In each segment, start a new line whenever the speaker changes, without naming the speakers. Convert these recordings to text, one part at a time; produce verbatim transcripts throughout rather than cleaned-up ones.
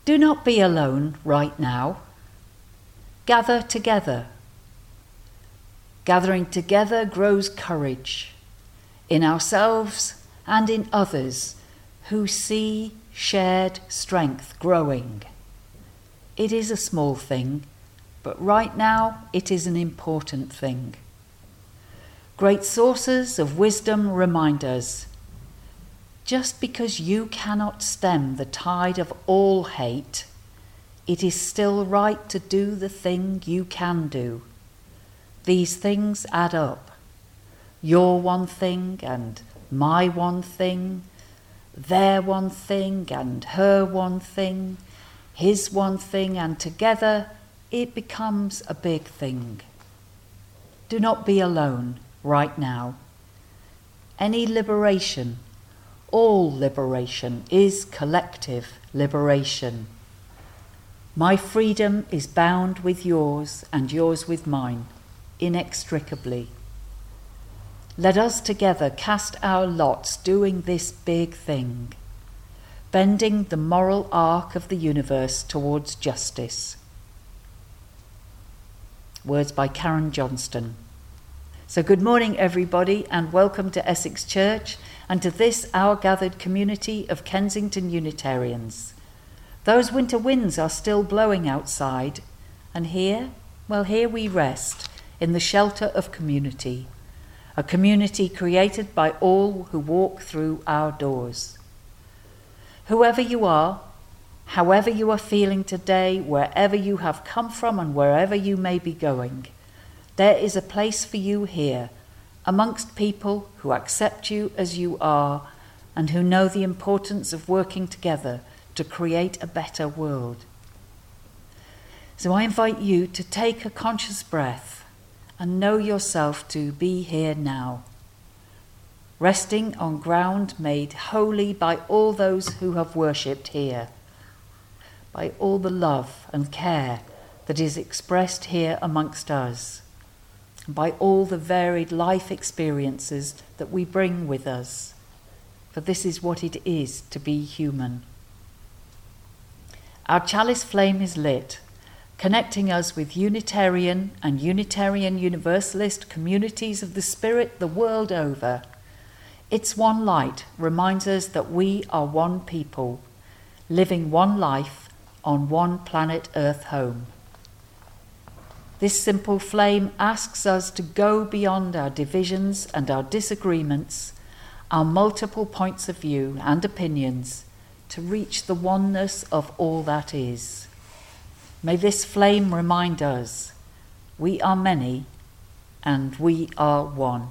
Do not be alone right now. Gather together. Gathering together grows courage in ourselves and in others who see shared strength growing. It is a small thing, but right now it is an important thing. Great sources of wisdom remind us, just because you cannot stem the tide of all hate, it is still right to do the thing you can do. These things add up. Your one thing and my one thing, their one thing and her one thing, his one thing, and together it becomes a big thing. Do not be alone right now. Any liberation, all liberation, is collective liberation. My freedom is bound with yours and yours with mine, inextricably. Let us together cast our lots doing this big thing, bending the moral arc of the universe towards justice. Words by Karen Johnston. So good morning, everybody, and welcome to Essex Church and to this our gathered community of Kensington Unitarians. Those winter winds are still blowing outside, and here, well, here we rest in the shelter of community, a community created by all who walk through our doors. Whoever you are, however you are feeling today, wherever you have come from and wherever you may be going, there is a place for you here, amongst people who accept you as you are and who know the importance of working together to create a better world. So I invite you to take a conscious breath and know yourself to be here now, resting on ground made holy by all those who have worshipped here, by all the love and care that is expressed here amongst us, by all the varied life experiences that we bring with us, for this is what it is to be human. Our chalice flame is lit, connecting us with Unitarian and Unitarian Universalist communities of the Spirit the world over. Its one light reminds us that we are one people, living one life on one planet Earth home. This simple flame asks us to go beyond our divisions and our disagreements, our multiple points of view and opinions, to reach the oneness of all that is. May this flame remind us, we are many and we are one.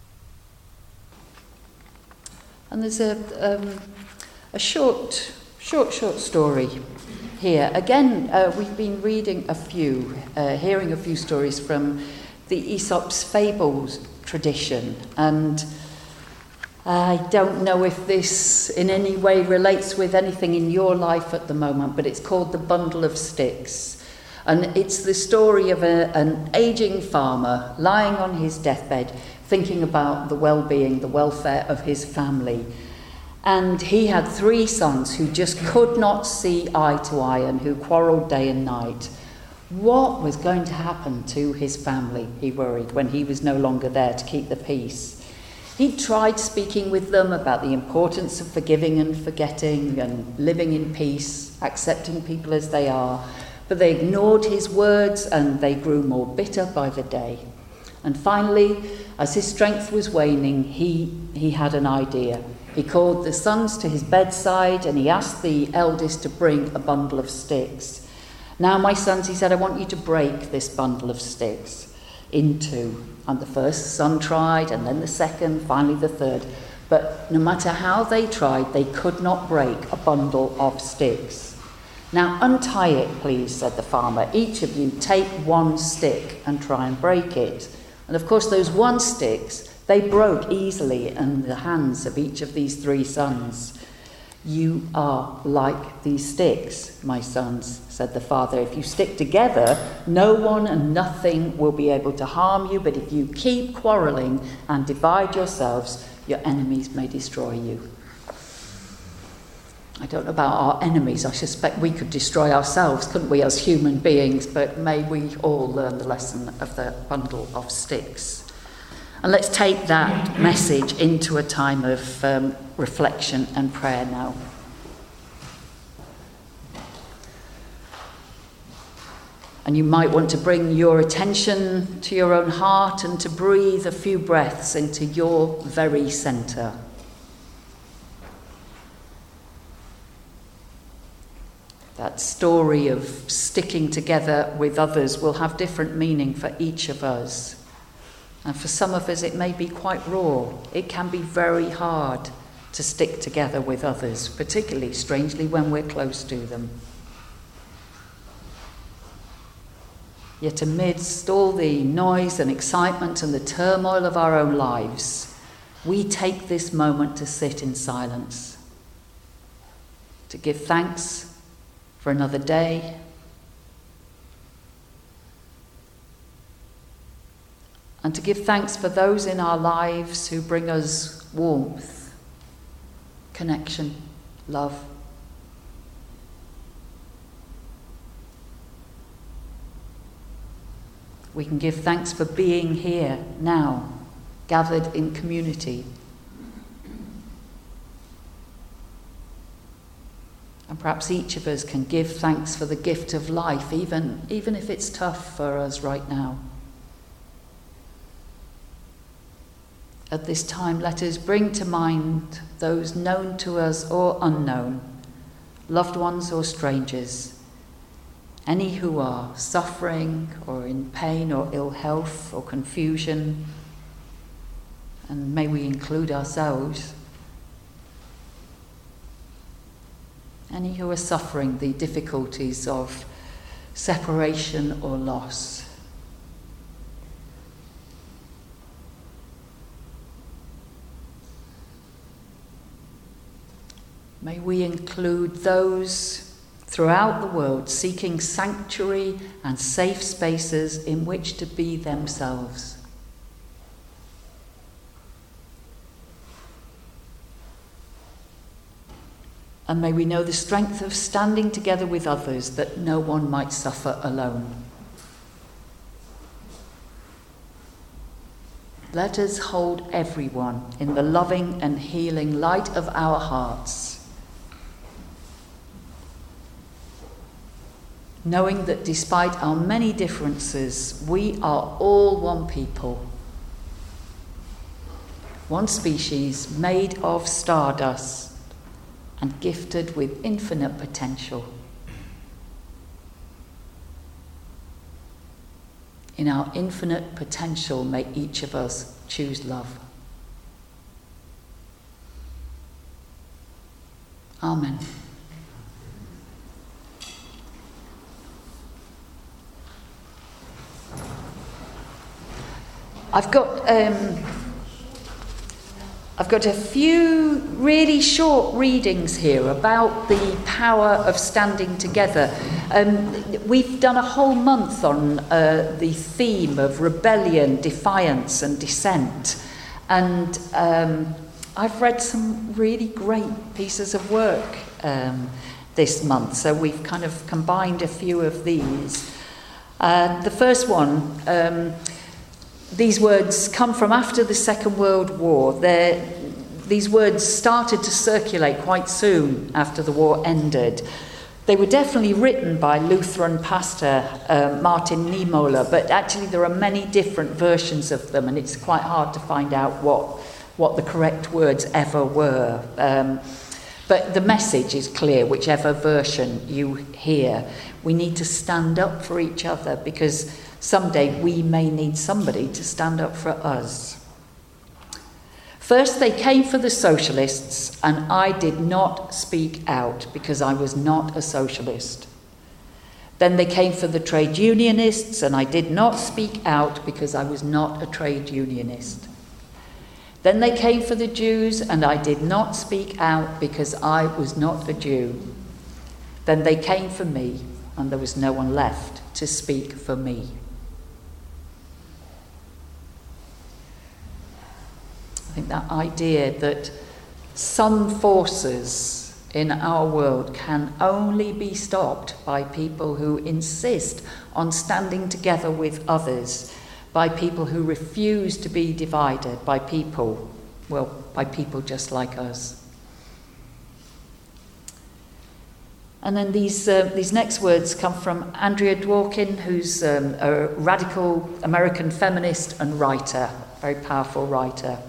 And there's a, um, a short, short, short story here. Again, uh, we've been reading a few, uh, hearing a few stories from the Aesop's Fables tradition, and I don't know if this in any way relates with anything in your life at the moment, but it's called The Bundle of Sticks. And it's the story of a, an aging farmer lying on his deathbed, thinking about the well-being, the welfare of his family. And he had three sons who just could not see eye to eye and who quarrelled day and night. What was going to happen to his family, he worried, when he was no longer there to keep the peace? He tried speaking with them about the importance of forgiving and forgetting and living in peace, accepting people as they are, but they ignored his words and they grew more bitter by the day. And finally, as his strength was waning, he, he had an idea. He called the sons to his bedside and he asked the eldest to bring a bundle of sticks. Now, my sons, he said, I want you to break this bundle of sticks in two. And the first son tried, and then the second, finally the third. But no matter how they tried, they could not break a bundle of sticks. Now, untie it, please, said the farmer. Each of you take one stick and try and break it. And of course, those one sticks, they broke easily in the hands of each of these three sons. You are like these sticks, my sons, said the father. If you stick together, no one and nothing will be able to harm you. But if you keep quarrelling and divide yourselves, your enemies may destroy you. I don't know about our enemies. I suspect we could destroy ourselves, couldn't we, as human beings? But may we all learn the lesson of the bundle of sticks. And let's take that message into a time of um, reflection and prayer now. And you might want to bring your attention to your own heart and to breathe a few breaths into your very centre. That story of sticking together with others will have different meaning for each of us. And for some of us, it may be quite raw. It can be very hard to stick together with others, particularly, strangely, when we're close to them. Yet amidst all the noise and excitement and the turmoil of our own lives, we take this moment to sit in silence, to give thanks for another day, and to give thanks for those in our lives who bring us warmth, connection, love. We can give thanks for being here now, gathered in community. And perhaps each of us can give thanks for the gift of life, even, even if it's tough for us right now. At this time, let us bring to mind those known to us or unknown, loved ones or strangers, any who are suffering or in pain or ill health or confusion, and may we include ourselves. Any who are suffering the difficulties of separation or loss. May we include those throughout the world seeking sanctuary and safe spaces in which to be themselves. And may we know the strength of standing together with others, that no one might suffer alone. Let us hold everyone in the loving and healing light of our hearts, knowing that despite our many differences, we are all one people, one species made of stardust and gifted with infinite potential. In our infinite potential, may each of us choose love. Amen. I've got um, I've got a few really short readings here about the power of standing together. Um, we've done a whole month on uh, the theme of rebellion, defiance and dissent. And um, I've read some really great pieces of work um, this month. So we've kind of combined a few of these. Uh, the first one... Um, These words come from after the Second World War. They're, these words started to circulate quite soon after the war ended. They were definitely written by Lutheran pastor uh, Martin Niemöller, but actually there are many different versions of them, and it's quite hard to find out what, what the correct words ever were. Um, but the message is clear, whichever version you hear. We need to stand up for each other, because someday we may need somebody to stand up for us. First they came for the socialists, and I did not speak out because I was not a socialist. Then they came for the trade unionists, and I did not speak out because I was not a trade unionist. Then they came for the Jews, and I did not speak out because I was not a Jew. Then they came for me, and there was no one left to speak for me. I think that idea that some forces in our world can only be stopped by people who insist on standing together with others, by people who refuse to be divided, by people, well, by people just like us. And then these uh, these next words come from Andrea Dworkin, who's um, a radical American feminist and writer, very powerful writer.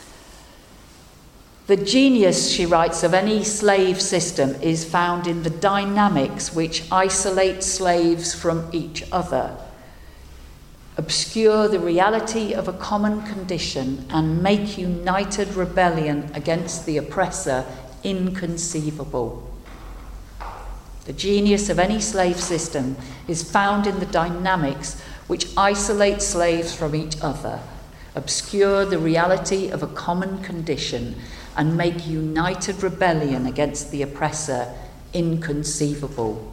The genius, she writes, of any slave system is found in the dynamics which isolate slaves from each other, obscure the reality of a common condition, and make united rebellion against the oppressor inconceivable. The genius of any slave system is found in the dynamics which isolate slaves from each other, obscure the reality of a common condition, and make united rebellion against the oppressor inconceivable.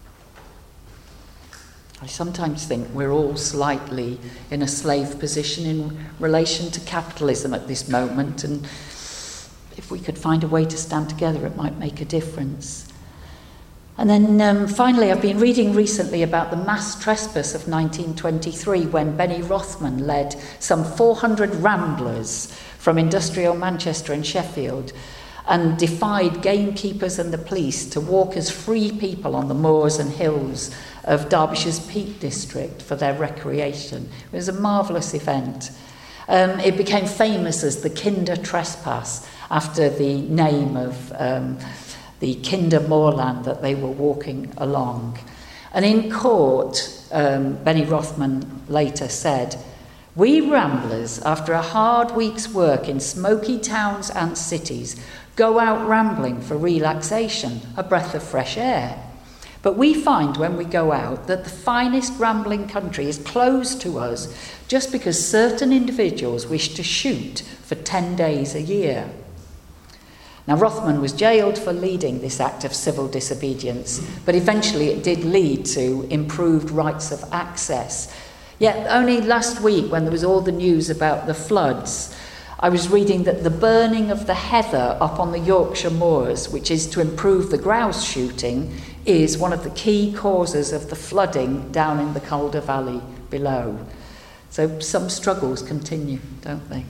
I sometimes think we're all slightly in a slave position in relation to capitalism at this moment, and if we could find a way to stand together, it might make a difference. And then um, finally, I've been reading recently about the mass trespass of nineteen twenty-three, when Benny Rothman led some four hundred ramblers from industrial Manchester and Sheffield and defied gamekeepers and the police to walk as free people on the moors and hills of Derbyshire's Peak District for their recreation. It was a marvellous event. Um, it became famous as the Kinder Trespass, after the name of um, the Kinder moorland that they were walking along. And in court, um, Benny Rothman later said, "We ramblers, after a hard week's work in smoky towns and cities, go out rambling for relaxation, a breath of fresh air. But we find when we go out that the finest rambling country is closed to us just because certain individuals wish to shoot for ten days a year." Now, Rothman was jailed for leading this act of civil disobedience, but eventually it did lead to improved rights of access. Yet only last week, when there was all the news about the floods, I was reading that the burning of the heather up on the Yorkshire moors, which is to improve the grouse shooting, is one of the key causes of the flooding down in the Calder Valley below. So some struggles continue, don't they?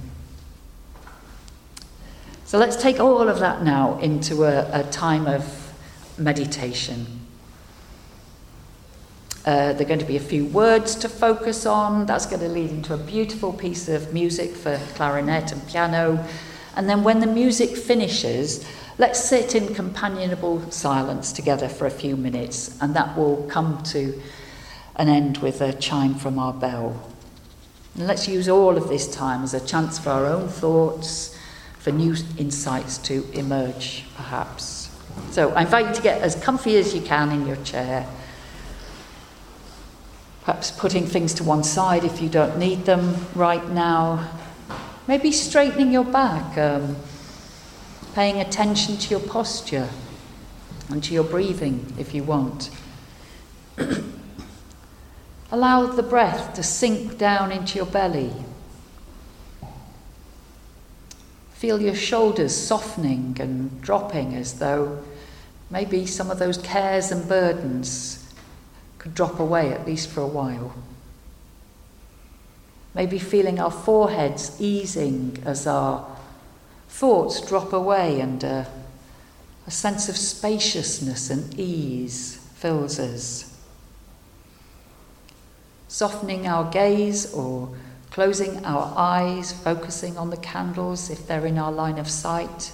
So let's take all of that now into a, a time of meditation. Uh, there are going to be a few words to focus on. That's going to lead into a beautiful piece of music for clarinet and piano. And then when the music finishes, let's sit in companionable silence together for a few minutes, and that will come to an end with a chime from our bell. And let's use all of this time as a chance for our own thoughts, for new insights to emerge, perhaps. So I invite you to get as comfy as you can in your chair. Perhaps putting things to one side if you don't need them right now. Maybe straightening your back, um, paying attention to your posture and to your breathing if you want. Allow the breath to sink down into your belly. Feel your shoulders softening and dropping, as though maybe some of those cares and burdens could drop away, at least for a while. Maybe feeling our foreheads easing as our thoughts drop away, and uh, a sense of spaciousness and ease fills us. Softening our gaze or closing our eyes, focusing on the candles if they're in our line of sight.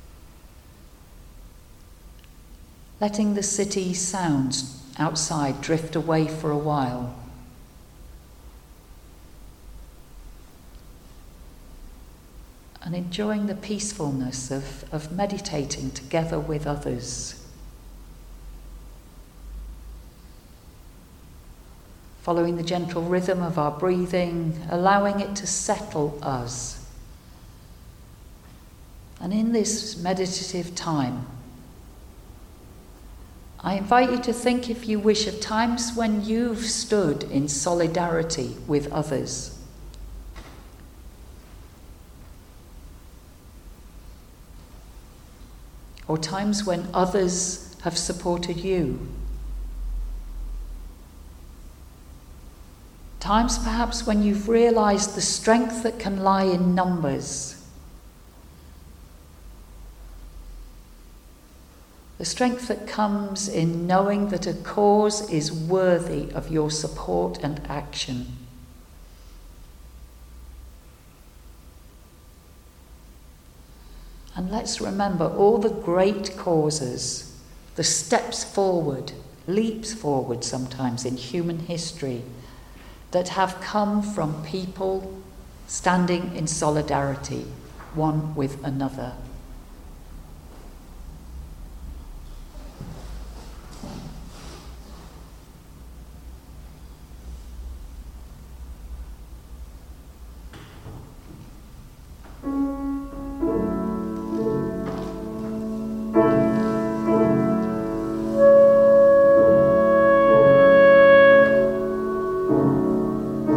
Letting the city sounds outside drift away for a while. And enjoying the peacefulness of, of meditating together with others. Following the gentle rhythm of our breathing, allowing it to settle us. And in this meditative time, I invite you to think, if you wish, of times when you've stood in solidarity with others. or times when others have supported you. Times perhaps when you've realized the strength that can lie in numbers. The strength that comes in knowing that a cause is worthy of your support and action. And let's remember all the great causes, the steps forward, leaps forward sometimes in human history, that have come from people standing in solidarity, one with another.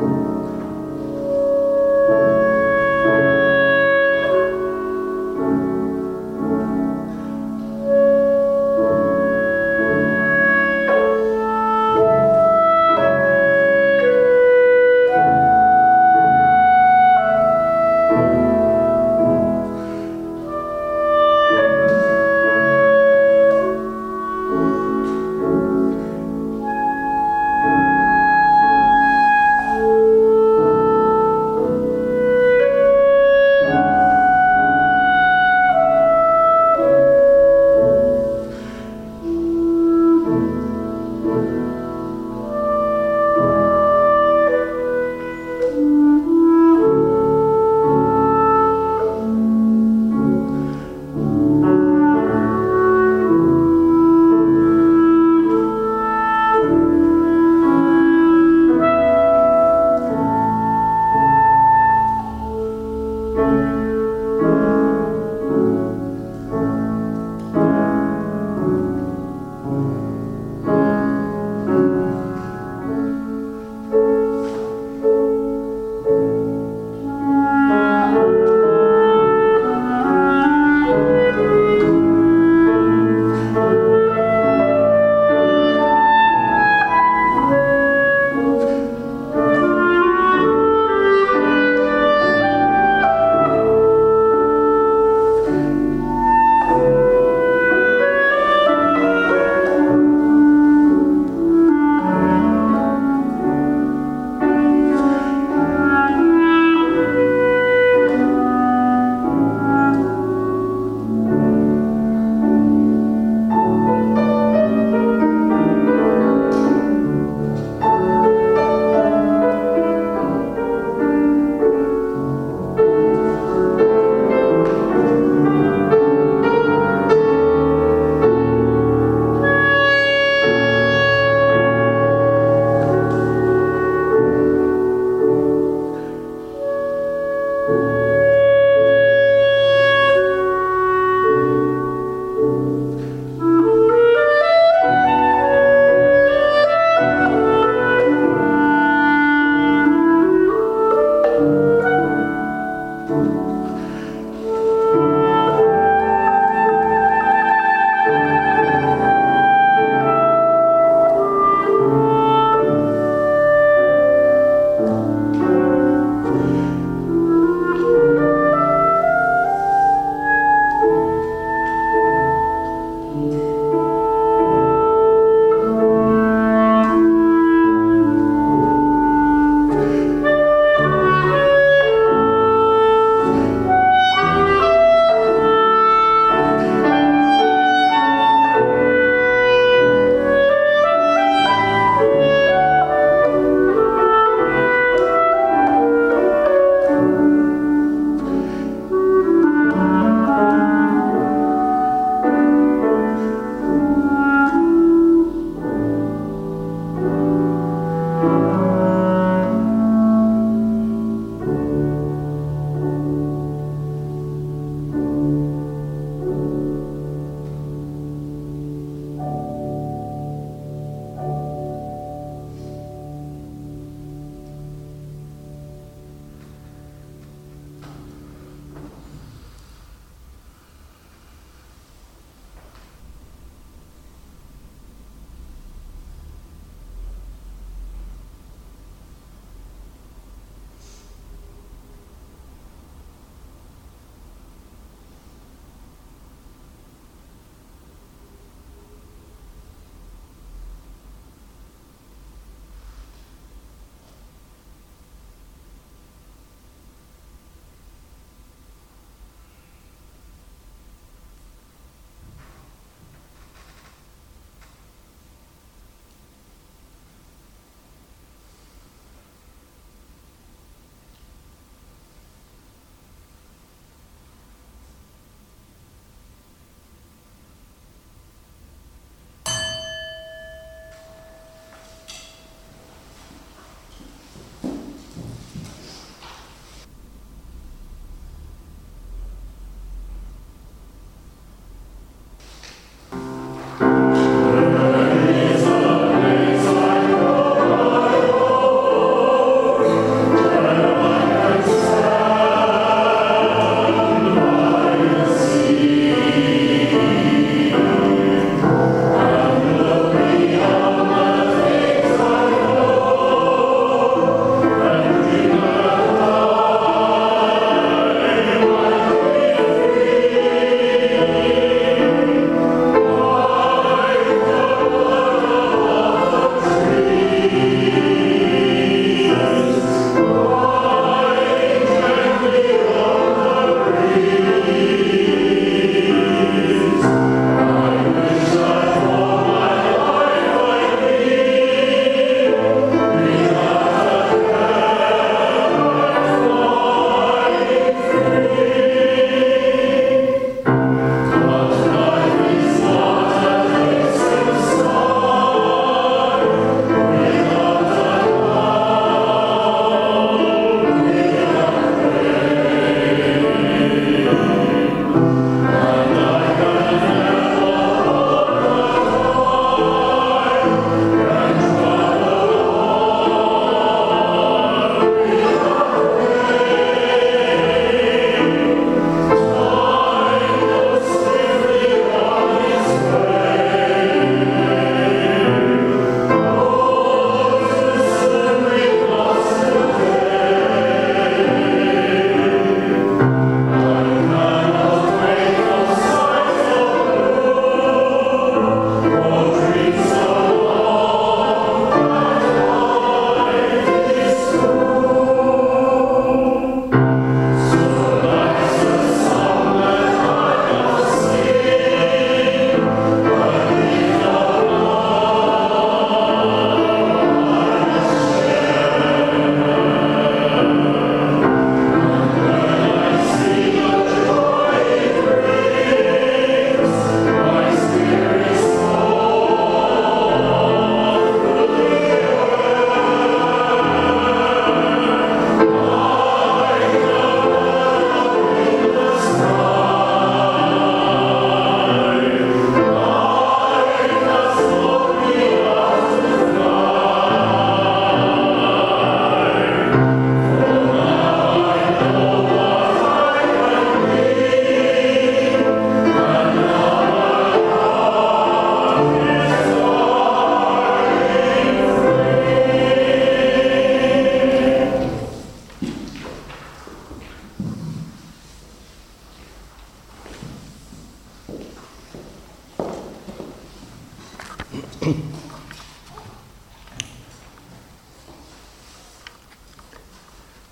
Thank you.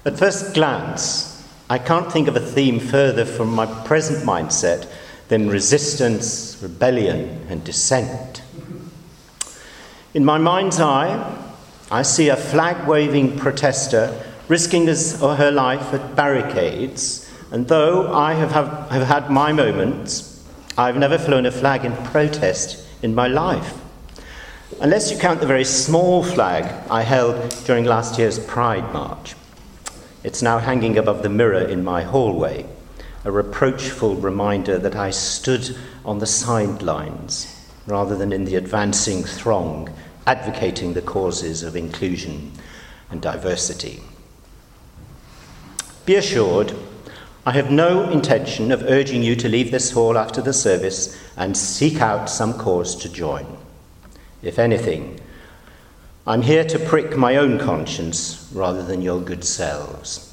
At first glance, I can't think of a theme further from my present mindset than resistance, rebellion, and dissent. In my mind's eye, I see a flag-waving protester risking his or her life at barricades, and though I have, have, have had my moments, I've never flown a flag in protest in my life. Unless you count the very small flag I held during last year's Pride March. It's now hanging above the mirror in my hallway, a reproachful reminder that I stood on the sidelines rather than in the advancing throng, advocating the causes of inclusion and diversity. Be assured, I have no intention of urging you to leave this hall after the service and seek out some cause to join. If anything, I'm here to prick my own conscience rather than your good selves.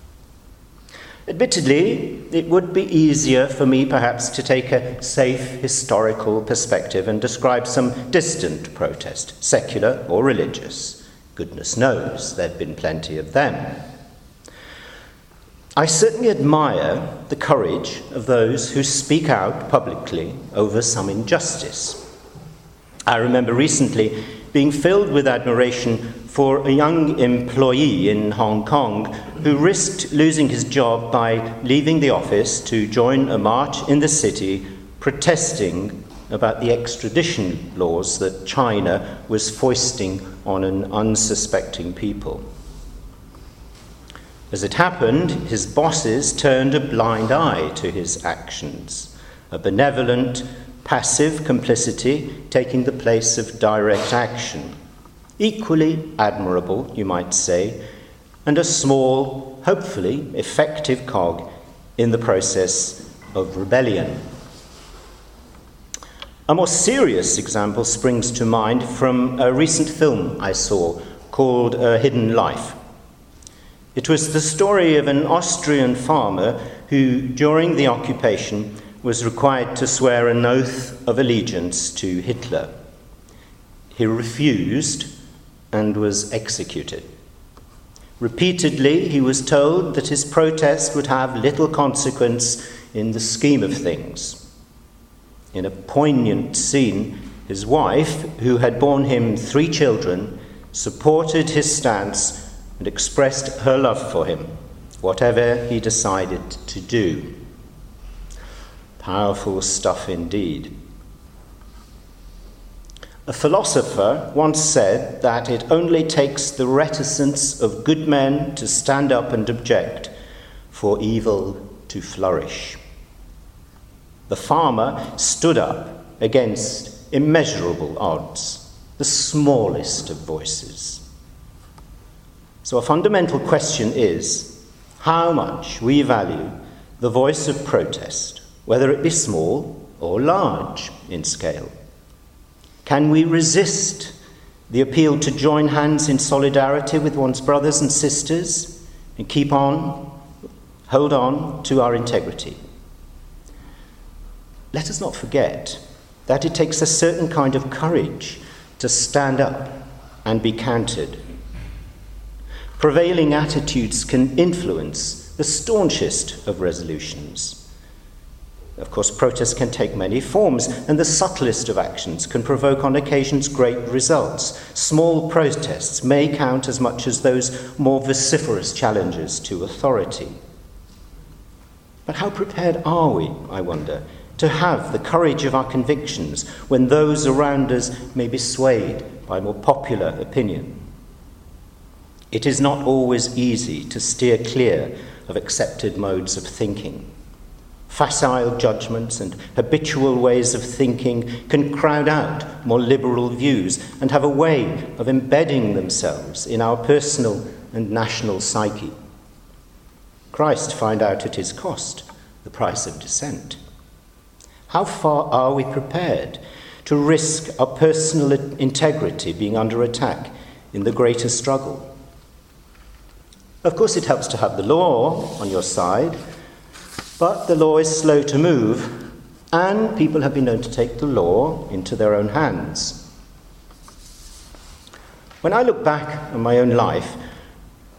Admittedly, it would be easier for me perhaps to take a safe historical perspective and describe some distant protest, secular or religious. Goodness knows, there have been plenty of them. I certainly admire the courage of those who speak out publicly over some injustice. I remember recently being filled with admiration for a young employee in Hong Kong who risked losing his job by leaving the office to join a march in the city protesting about the extradition laws that China was foisting on an unsuspecting people. As it happened, his bosses turned a blind eye to his actions, a benevolent, passive complicity taking the place of direct action. Equally admirable, you might say, and a small, hopefully effective cog in the process of rebellion. A more serious example springs to mind from a recent film I saw called A Hidden Life. It was the story of an Austrian farmer who, during the occupation, was required to swear an oath of allegiance to Hitler. He refused and was executed. Repeatedly, he was told that his protest would have little consequence in the scheme of things. In a poignant scene, his wife, who had borne him three children, supported his stance and expressed her love for him, whatever he decided to do. Powerful stuff indeed. A philosopher once said that it only takes the reticence of good men to stand up and object for evil to flourish. The farmer stood up against immeasurable odds, the smallest of voices. So a fundamental question is how much we value the voice of protest, whether it be small or large in scale. Can we resist the appeal to join hands in solidarity with one's brothers and sisters and keep on, hold on to our integrity? Let us not forget that it takes a certain kind of courage to stand up and be counted. Prevailing attitudes can influence the staunchest of resolutions. Of course, protests can take many forms, and the subtlest of actions can provoke on occasions great results. Small protests may count as much as those more vociferous challenges to authority. But how prepared are we, I wonder, to have the courage of our convictions when those around us may be swayed by more popular opinion? It is not always easy to steer clear of accepted modes of thinking. Facile judgments and habitual ways of thinking can crowd out more liberal views and have a way of embedding themselves in our personal and national psyche. Christ found out at his cost the price of dissent. How far are we prepared to risk our personal integrity being under attack in the greater struggle? Of course, it helps to have the law on your side, but the law is slow to move, and people have been known to take the law into their own hands. When I look back on my own life,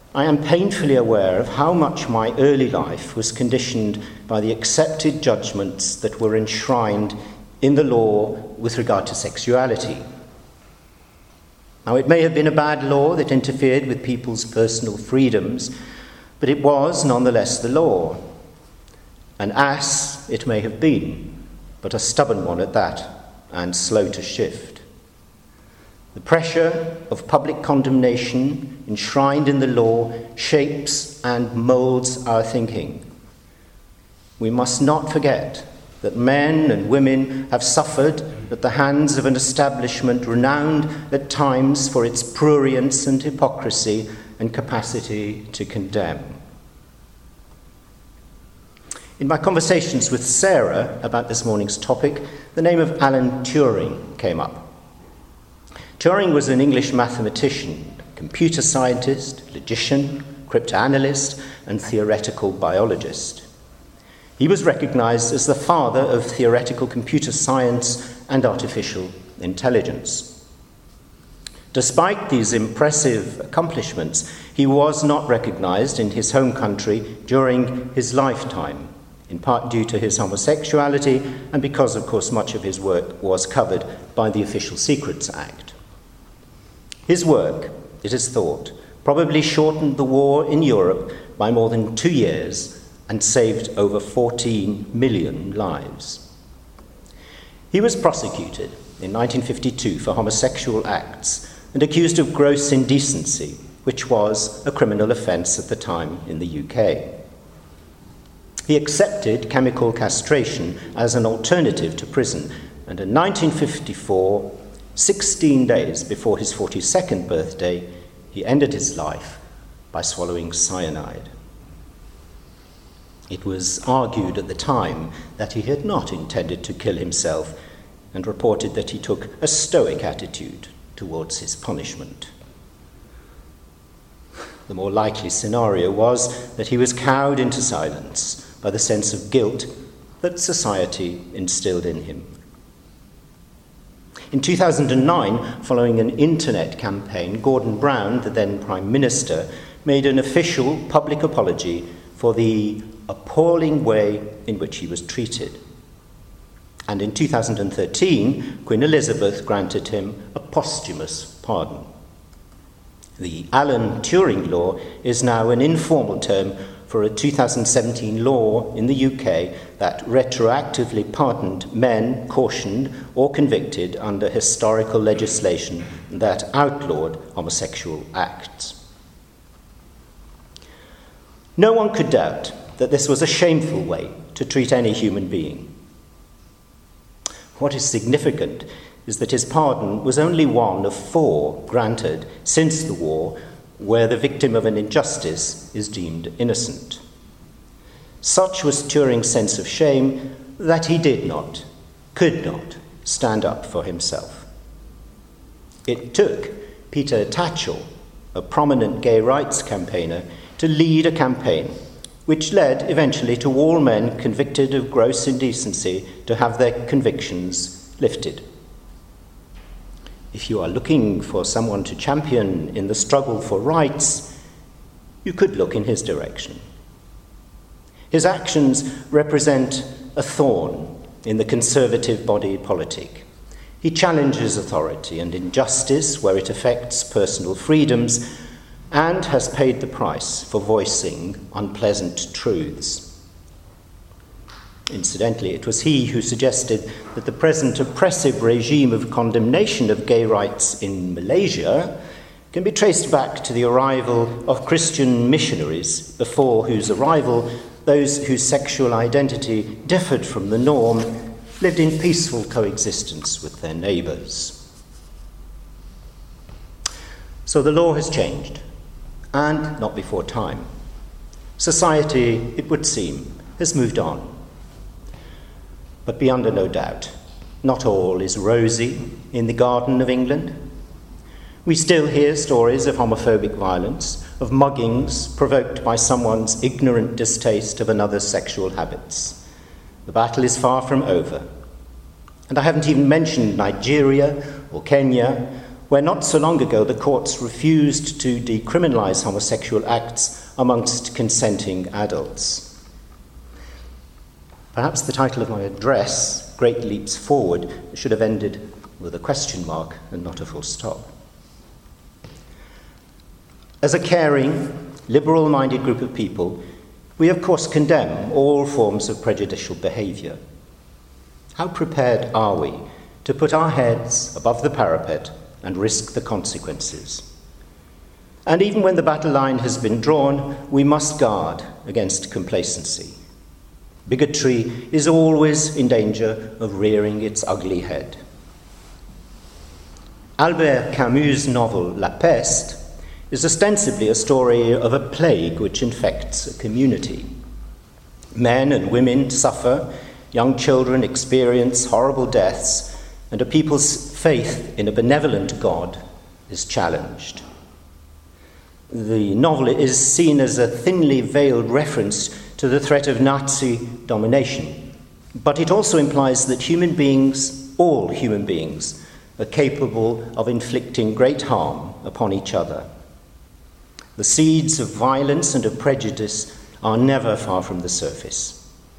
I am painfully aware of how much my early life was conditioned by the accepted judgments that were enshrined in the law with regard to sexuality. Now, it may have been a bad law that interfered with people's personal freedoms, but it was nonetheless the law. An ass it may have been, but a stubborn one at that, and slow to shift. The pressure of public condemnation enshrined in the law shapes and moulds our thinking. We must not forget that men and women have suffered at the hands of an establishment renowned at times for its prurience and hypocrisy and capacity to condemn. In my conversations with Sarah about this morning's topic, the name of Alan Turing came up. Turing was an English mathematician, computer scientist, logician, cryptanalyst, and theoretical biologist. He was recognized as the father of theoretical computer science and artificial intelligence. Despite these impressive accomplishments, he was not recognized in his home country during his lifetime, in part due to his homosexuality and because, of course, much of his work was covered by the Official Secrets Act. His work, it is thought, probably shortened the war in Europe by more than two years and saved over fourteen million lives. He was prosecuted in nineteen fifty-two for homosexual acts and accused of gross indecency, which was a criminal offence at the time in the U K. He accepted chemical castration as an alternative to prison, and in nineteen fifty-four, sixteen days before his forty-second birthday, he ended his life by swallowing cyanide. It was argued at the time that he had not intended to kill himself, and reported that he took a stoic attitude towards his punishment. The more likely scenario was that he was cowed into silence by the sense of guilt that society instilled in him. In two thousand nine, following an internet campaign, Gordon Brown, the then Prime Minister, made an official public apology for the appalling way in which he was treated. And in two thousand thirteen, Queen Elizabeth granted him a posthumous pardon. The Alan Turing Law is now an informal term for a two thousand seventeen law in the U K that retroactively pardoned men cautioned or convicted under historical legislation that outlawed homosexual acts. No one could doubt that this was a shameful way to treat any human being. What is significant is that his pardon was only one of four granted since the war where the victim of an injustice is deemed innocent. Such was Turing's sense of shame that he did not, could not, stand up for himself. It took Peter Tatchell, a prominent gay rights campaigner, to lead a campaign which led eventually to all men convicted of gross indecency to have their convictions lifted. If you are looking for someone to champion in the struggle for rights, you could look in his direction. His actions represent a thorn in the conservative body politic. He challenges authority and injustice where it affects personal freedoms, and has paid the price for voicing unpleasant truths. Incidentally, it was he who suggested that the present oppressive regime of condemnation of gay rights in Malaysia can be traced back to the arrival of Christian missionaries, before whose arrival those whose sexual identity differed from the norm lived in peaceful coexistence with their neighbours. So the law has changed, and not before time. Society, it would seem, has moved on. But be under no doubt, not all is rosy in the Garden of England. We still hear stories of homophobic violence, of muggings provoked by someone's ignorant distaste of another's sexual habits. The battle is far from over. And I haven't even mentioned Nigeria or Kenya where not so long ago the courts refused to decriminalise homosexual acts amongst consenting adults. Perhaps the title of my address, Great Leaps Forward, should have ended with a question mark and not a full stop. As a caring, liberal-minded group of people, we of course condemn all forms of prejudicial behaviour. How prepared are we to put our heads above the parapet and risk the consequences? And even when the battle line has been drawn, we must guard against complacency. Bigotry is always in danger of rearing its ugly head. Albert Camus' novel La Peste is ostensibly a story of a plague which infects a community. Men and women suffer, young children experience horrible deaths, and a people's faith in a benevolent God is challenged. The novel is seen as a thinly veiled reference to the threat of Nazi domination, but it also implies that human beings, all human beings, are capable of inflicting great harm upon each other. The seeds of violence and of prejudice are never far from the surface.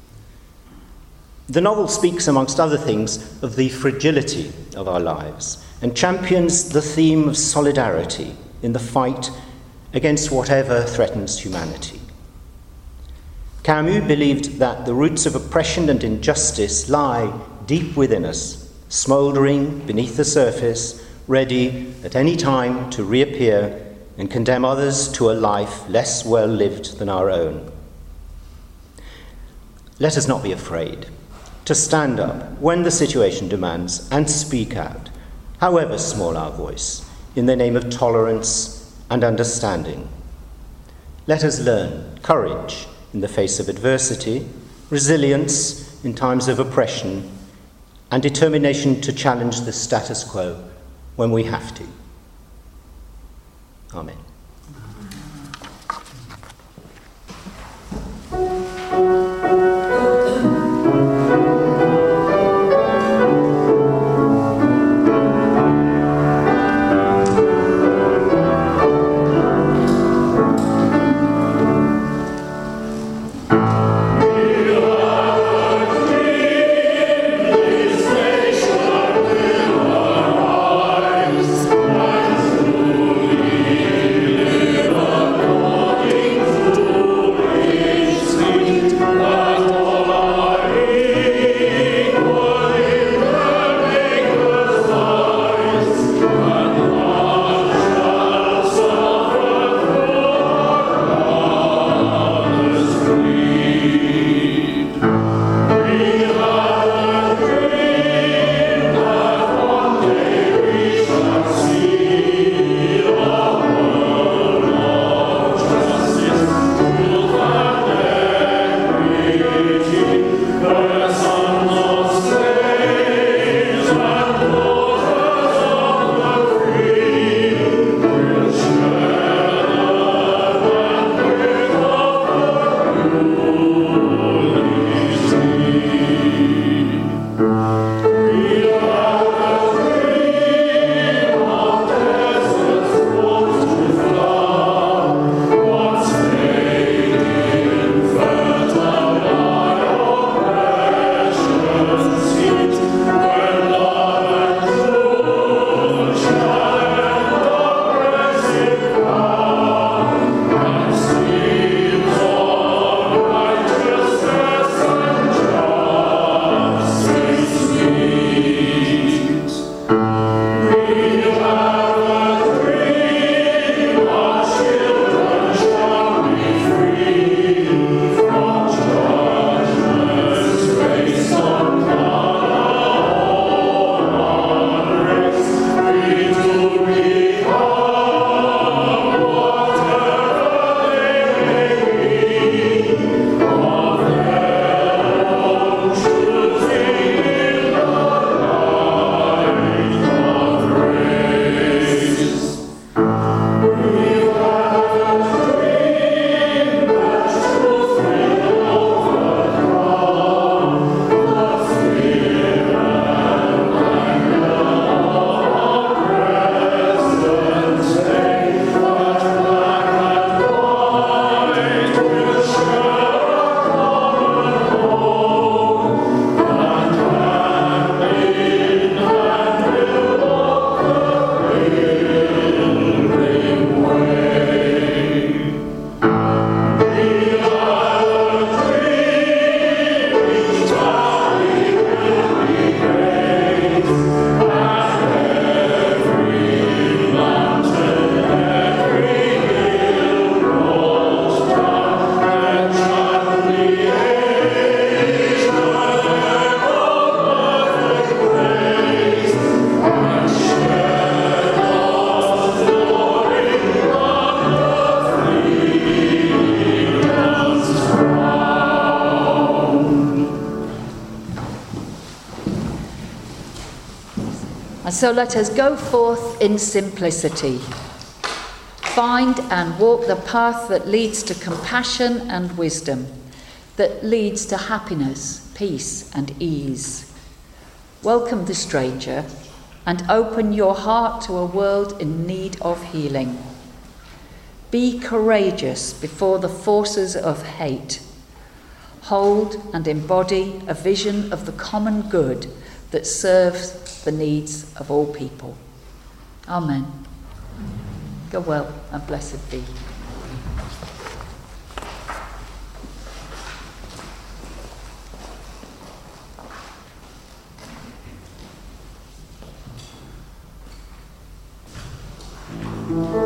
The novel speaks, amongst other things, of the fragility of our lives and champions the theme of solidarity in the fight against whatever threatens humanity. Camus believed that the roots of oppression and injustice lie deep within us, smouldering beneath the surface, ready at any time to reappear and condemn others to a life less well lived than our own. Let us not be afraid to stand up when the situation demands and speak out, however small our voice, in the name of tolerance and understanding. Let us learn courage in the face of adversity, resilience in times of oppression, and determination to challenge the status quo when we have to. Amen.
Thank you.
so let us go forth in simplicity. Find and walk the path that leads to compassion and wisdom, that leads to happiness, peace, and ease. Welcome the stranger and open your heart to a world in need of healing. Be courageous before the forces of hate. Hold and embody a vision of the common good that serves the needs of all people. Amen. Go well and blessed be. Mm-hmm.